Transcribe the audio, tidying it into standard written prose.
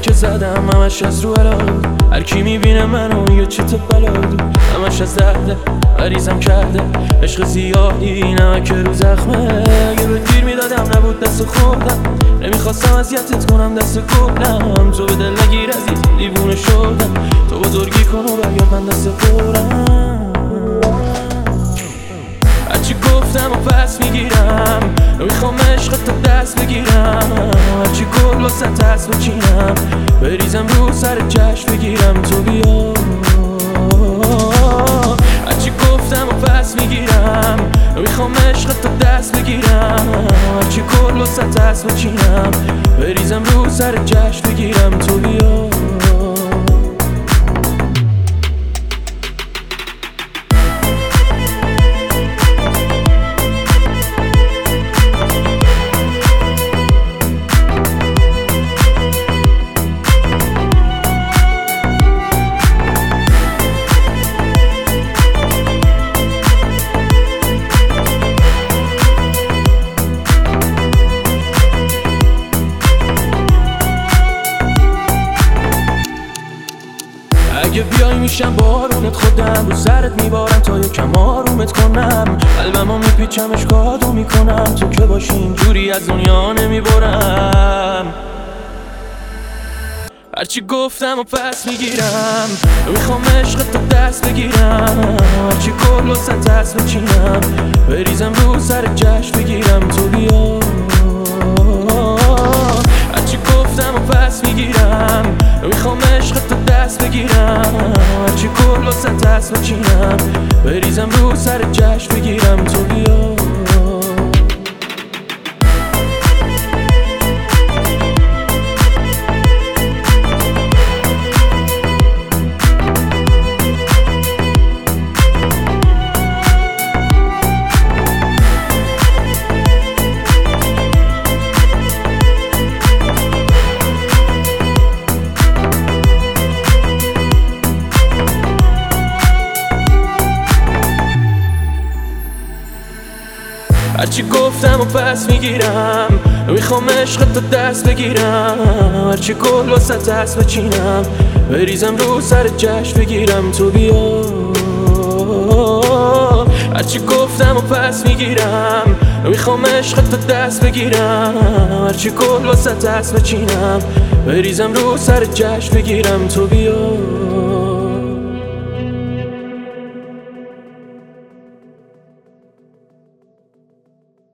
که زدم همش از رو علاد، هر کی میبینه منو یه چه بلاد، همش از درده مریضم کرده عشق زیادی نمک رو زخمه. اگه به دیر میدادم نبود دست خوردم، نمیخواستم اذیتت کنم دست گلم، تو به دل نگیر عزیز دیوونه شدم، تو بزرگی کن و برگرد من دست پرم. هرچی گفتم و پس میگیرم، نمیخوام عشقت تا دست بگیرم، هرچی گل واسه هست بچینم، بریزم رو سر جشن بگیرم تو بیا. هرچی گفتم و پس میگیرم، نمیخوام عشقت تا دست بگیرم، هرچی گل واسه هست بچینم، بریزم رو سر جشن بگیرم تو بیا. اگه بیای میشم بارونت، خودم رو سرت میبارم تا یکم آرومت کنم، قلبمو میپیچمش کادو میکنم، تو که باشی اینجوری از دنیا نمیبرم. هرچی گفتم و پس میگیرم، میخوام عشقت تا دست بگیرم، هرچی گل واسه دست بچینم، بریزم رو سر جشن بگیرم تو بیا. هرچی گفتم و پس میگیرم، میخوام عشقت تا دست بگیرم، هرچی گل واسه دست بچینم، بریزم رو سر جشن بگیرم تو بیا. هرچی گفتم و پس میگیرم، میخوام عشقت تا دست بگیرم، هرچی گل واسه دست بچینم، بریزم رو سر جشن بگیرم تو بیا. هرچی گفتم و پس میگیرم، میخوام عشقت تا دست بگیرم، هرچی گل واسه دست بچینم، بریزم رو سر جشن بگیرم تو بیا.